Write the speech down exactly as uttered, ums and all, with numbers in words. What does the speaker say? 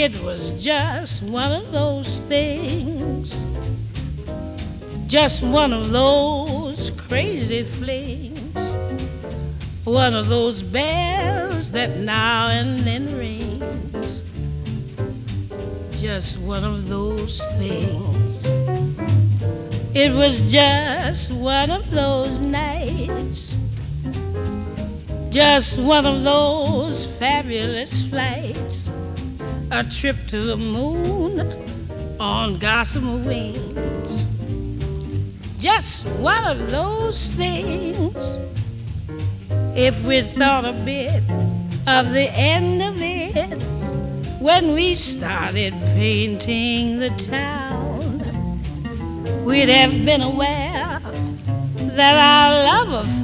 It was just one of those things, just one of those crazy flings, one of those bells that now and then rings, just one of those things. It was just one of those nights, just one of those fabulous flights, a trip to the moon on gossamer wings, just one of those things. If we thought a bit of the end of it when we started painting the town, we'd have been aware that our love affair